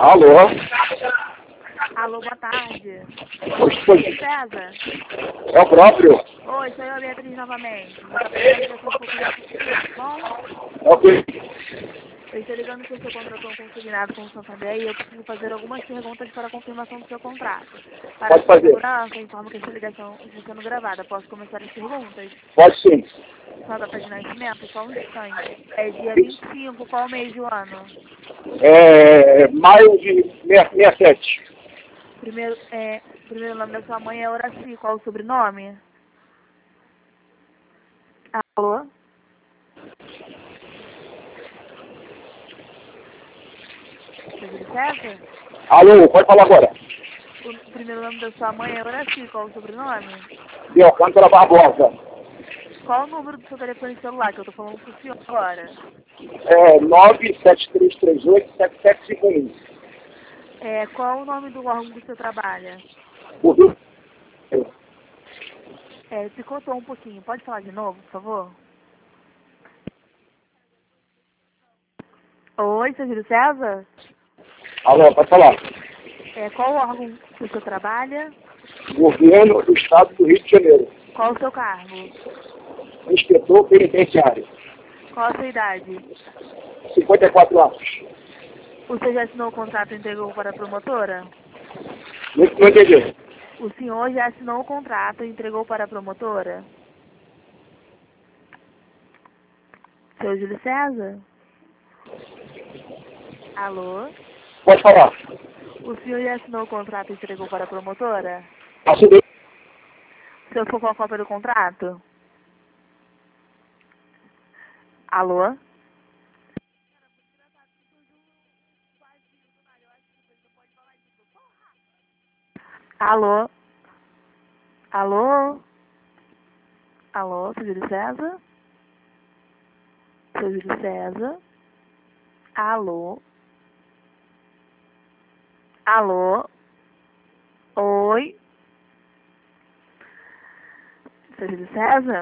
Alô? Alô, boa tarde. Oi, César? é o próprio? Oi, sou eu, Beatriz, novamente. Vou estar pegando a ligação um pouco já, tá bom? Ok. Eu estou ligando que o senhor contratou um consignado com o Santander e eu preciso fazer algumas perguntas para a confirmação do seu contrato. Para a Pode sua fazer. segurança, informo que essa ligação está sendo gravada. Posso começar as perguntas? Pode sim. Sua data de nascimento, só um instante. É dia 25, qual mês do ano? Maio de 67. Primeiro nome da sua mãe é Horaci, qual o sobrenome? Alô? Seu Júlio César? Alô, pode falar agora. O primeiro nome da sua mãe é Horaci, qual o sobrenome? De Alcântara Barbosa. Qual o número do seu telefone celular, que eu tô falando com o senhor agora? 973387751. Qual o nome do órgão que você trabalha? O Rio. Se cortou um pouquinho, pode falar de novo, por favor? Oi, seu Júlio César? Alô, pode falar. Qual o órgão que o senhor trabalha? Governo do Estado do Rio de Janeiro. Qual o seu cargo? Inspetor penitenciário. Qual a sua idade? 54 anos. O senhor já assinou o contrato e entregou para a promotora? Não entendi. O senhor já assinou o contrato e entregou para a promotora? Seu Júlio César? Alô? Pode falar. O senhor já assinou o contrato e entregou para a promotora? Assinei. O senhor ficou com a cópia do contrato? Alô? Alô? Alô? Alô, seu Júlio César? Seu Júlio César? Alô? Alô? Oi? Seu Júlio César?